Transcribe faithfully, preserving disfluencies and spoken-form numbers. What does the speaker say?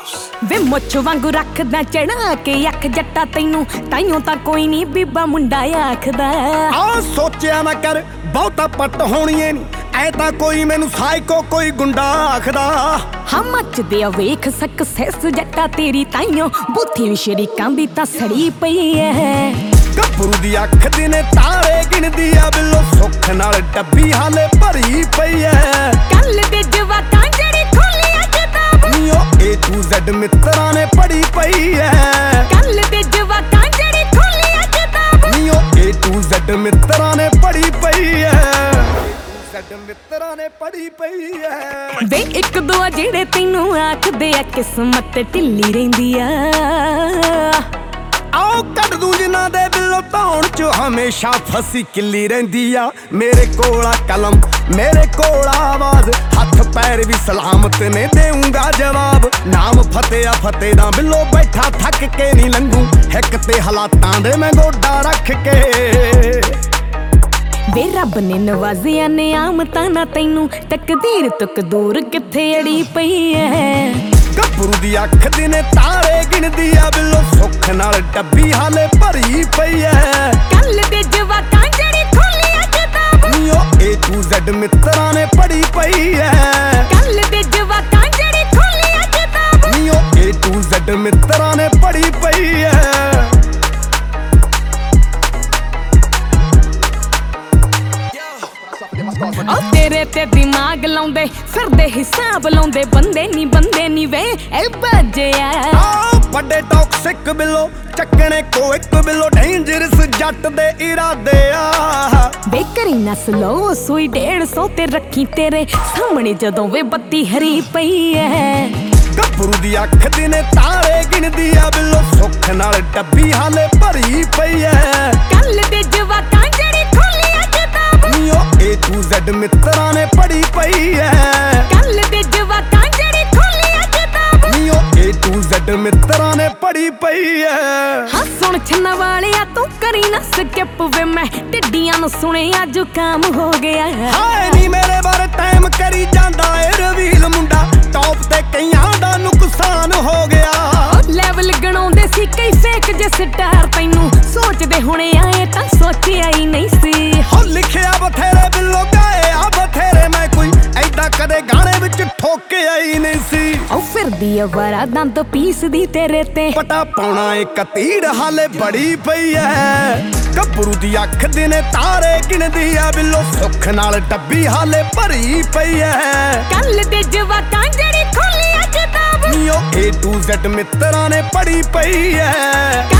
ਵੇ ਮੁੱਛ ਵਾਂਗੂ ਰੱਖਦਾ ਚੜਾ ਕੇ ਅੱਖ ਜੱਟਾ ਤੈਨੂੰ ਤਾਈਓ ਤਾਂ ਕੋਈ ਨਹੀਂ ਬੀਬਾ ਮੁੰਡਾ ਆਖਦਾ। ਆ ਸੋਚਿਆ ਨਾ ਕਰ ਬਹੁਤਾ ਪੱਟ ਹੋਣੀਏ ਨੀ ਐ ਤਾਂ ਕੋਈ ਮੈਨੂੰ ਸਾਈਕੋ ਕੋਈ ਗੁੰਡਾ ਆਖਦਾ। ਹਾਂ ਮੱਚਦੇ ਆ ਵੇਖ ਸਕਸੈਸ ਜੱਟਾ ਤੇਰੀ ਤਾਈਓ ਬੁੱਥੀ ਵੀ ਸ਼ਰੀਕਾਂ ਦੀ ਤਾਂ ਸੜੀ ਪਈ ਐ। ਗੱਭਰੂ ਦੀ ਅੱਖ ਦੇ ਨੇ ਤਾਰੇ ਗਿਣਦੀ ਆ ਬਿੱਲੋ ਸੁੱਖ ਨਾਲ ਡੱਬੀ ਹਾਲੇ ਭਰੀ ਪਈ ਐ। ਕੱਲ ਦੇ ਜਵਾਕਾਂ ਜਿਹੜੀ ਖੋਲੀ ਅੱਜ ਕਿਤਾਬ ਨੀਓ ਏ ਟੂ ਜ਼ੈਡ ਮਿੱਤਰਾਂ ਨੇ ਪੜੀ ਪਈ ਐ। ਕੱਲ ਦੇ ਜਵਾਕਾਂ ਜਿਹੜੀ ਖੋਲੀ ਅੱਜ ਕਿਤਾਬ ਨੀਓ ਏ ਟੂ ਜ਼ੈਡ ਮਿੱਤਰਾਂ ਨੇ ਪੜੀ ਪਈ ਐ। ਜ਼ੈਡ ਮਿੱਤਰਾਂ ਨੇ ਪੜੀ ਪਈ ਐ। ਵੇ ਇੱਕ ਦੋ ਆ ਜਿਹੜੇ ਤੈਨੂੰ ਆਖਦੇ ਆ ਕਿਸਮਤ ਢਿੱਲੀ ਰਹਿੰਦੀ ਆ। ਆਓ ਕੱਢ ਦੂੰ ਜਿਨ੍ਹਾਂ ਦੇ ਬਿੱਲੋ ਧੌਣ ਚ ਹਮੇਸ਼ਾ ਫਸੀ ਕਿੱਲੀ ਰਹਿੰਦੀ ਆ। ਮੇਰੇ ਕੋਲ ਆ ਕਲਮ ਮੇਰੇ ਕੋਲ ਆਵਾਜ਼ ਹੱਥ ਪੈਰ ਵੀ ਸਲਾਮਤ ਨੇ ਦੇਊਂਗਾ ਜਵਾਬ। ਨਾਮ ਫਤਿਹ ਆ ਫਤਿਹ ਦਾ ਬਿੱਲੋ ਬੈਠਾ ਥੱਕ ਕੇ ਨਹੀਂ ਲੰਘੂ ਹਿੱਕ ਤੇ ਹਾਲਾਤਾਂ ਦੇ ਮੈਂ ਗੋਡਾ ਰੱਖ ਕੇ। ਵੇ ਰੱਬ ਨੇ ਨਵਾਜ਼ਿਆ ਨੇ ਆਮਤਾਂ ਨਾ ਤੈਨੂੰ ਤਕਦੀਰ ਤੁਕ ਦੂਰ ਕਿੱਥੇ ਅੜੀ ਪਈ ਐ। ਗੱਭਰੂ ਦੀ ਅੱਖ ਦੇ ਨੇ ਤਾਰੇ ਗਿਣਦੀ ਆ ਬਿੱਲੋ ਸੁੱਖ ਨਾਲ ਡੱਬੀ ਹਾਲੇ ਭਰੀ ਪਈ ਐ। ਕੱਲ ਦੇ ਜਵਾਕਾਂ ਜਿਹੜੀ ਖੋਲੀ ਅੱਜ ਕਿਤਾਬ ਨੀਓ ਏ ਟੂ ਜ਼ੈਡ ਮਿੱਤਰਾਂ ਨੇ ਪੜੀ ਪਈ ਐ। ਕੱਲ ਦੇ ਜਵਾਕਾਂ ਜਿਹੜੀ ਖੋਲੀ ਅੱਜ ਕਿਤਾਬ ਨੀਓ ਏ ਟੂ ਜ਼ੈਡ ਮਿੱਤਰਾਂ ਨੇ ਪੜੀ ਪਈ ਐ। ਓ ਤੇਰੇ ਤੇ ਦਿਮਾਗ ਲਾਉਂਦੇ ਫਿਰਦੇ ਹਿਸਾਬ ਲਾਉਂਦੇ ਬੰਦੇ ਨਹੀਂ ਬੰਦੇ ਨਹੀਂ ਵੇ ਇਹ ਬੱਜਿਆ। ਆ ਵੱਡੇ ਟੌਕਸਿਕ ਬਿੱਲੋ ਚੱਕਣੇ ਕੋ ਇੱਕ ਬਿੱਲੋ ਡੇਂਜਰਸ ਜੱਟ ਦੇ ਇਰਾਦੇ ਆ। ਬੇਕਰੀ ਨਾ ਸਲੋ ਸੂਈ ਡੇਢ ਸੌ ਤੇ ਰੱਖੀ ਤੇਰੇ ਸਾਹਮਣੇ ਜਦੋਂ ਵੇ ਬੱਤੀ ਹਰੀ ਪਈ ਐ। ਗੱਭਰੂ ਦੀ ਅੱਖ ਦੇ ਨੇ ਤਾਰੇ ਗਿਣਦੀ ਆ ਬਿੱਲੋ ਸੁੱਖ ਨਾਲ ਡੱਬੀ ਹਾਲੇ ਭਰੀ ਪਈ ਐ। ਕੱਲ ਦੇ ਜਵਾਕਾਂ ਜਿਹੜੀ ਖੋਲੀ ਅੱਜ ਕਿਤਾਬ ਨੀਓ ਏ ਟੂ ਜ਼ੈਡ ਮਿੱਤਰਾਂ ਨੇ ਪੜੀ ਪਈ ਐ। ਕੱਲ ਦੇ ਜਵਾਕਾਂ ਜਿਹੜੀ ਖੋਲੀ ਅੱਜ ਕਿਤਾਬ ਨੀਓ ਏ ਟੂ ਜ਼ੈਡ ਮਿੱਤਰਾਂ ਨੇ ਪੜੀ ਪਈ ਐ। ਹਾਂ ਸੁਣ ਛੰਨਾ ਵਾਲਿਆ ਤੂੰ ਕਰੀ ਨਾ ਸਕਿਪ ਵੇ ਮੈਂ ਟਿੱਡੀਆਂ ਨੂੰ ਸੁਣਿਆ ਜ਼ੁਕਾਮ ਹੋ ਗਿਆ। ਹਾਏ ਨੀ ਮੇਰੇ ਬਾਰੇ ਟਾਈਮ ਕਰੀ ਜਾਂਦਾ ਏ ਰਵੀਲ ਮੁੰਡਾ ਟੌਪ ਤੇ ਕਈਆਂ ਦਾ ਨੁਕਸਾਨ ਹੋ ਗਿਆ। ਲੈਵਲ ਗਣਾਉਂਦੇ ਸੀ ਕਈ ਫੇਕ ਜੇ ਸਟਾਰ ਤੈਨੂੰ ਸੋਚਦੇ ਹੁਣੇ ਆਏ ਤਾਂ ਸੋਚਿਆ ਹੀ ਨਹੀਂ ਸੀ। ਹੋ ਲਿਖਿਆ ਬਥੇਰੇ ਬਿੱਲੋ ਗਾਏ ਆ ਬਥੇਰੇ ਮੈਂ ਕੋਈ ਐਦਾਂ ਕਦੇ ਗਾਣੇ ਵਿੱਚ ਠੋਕਿਆ ਹੀ ਨਹੀਂ ਸੀ। ਉਹ ਫਿਰਦੀ ਆ ਵਾਰਾ ਦੰਦ ਪੀਸਦੀ ਤੇਰੇ ਤੇ ਪਟਾ ਪਾਉਣਾ ਏ ਕਤੀੜ ਹਾਲੇ ਬੜੀ ਪਈ ਐ। ਗੱਭਰੂ ਦੀ ਅੱਖ ਦੇ ਨੇ ਤਾਰੇ ਗਿਣਦੀ ਆ ਬਿੱਲੋ ਸੁੱਖ ਨਾਲ ਡੱਬੀ ਹਾਲੇ ਭਰੀ ਪਈ ਐ। ਕੱਲ ਦੇ ਜਵਾਕਾਂ ਜਿਹੜੀ ਖੋਲੀ ਅੱਜ ਕਿਤਾਬ ਨੀਓ ਏ ਟੂ ਜ਼ੈਡ ਮਿੱਤਰਾਂ ਨੇ ਪੜੀ ਪਈ ਐ।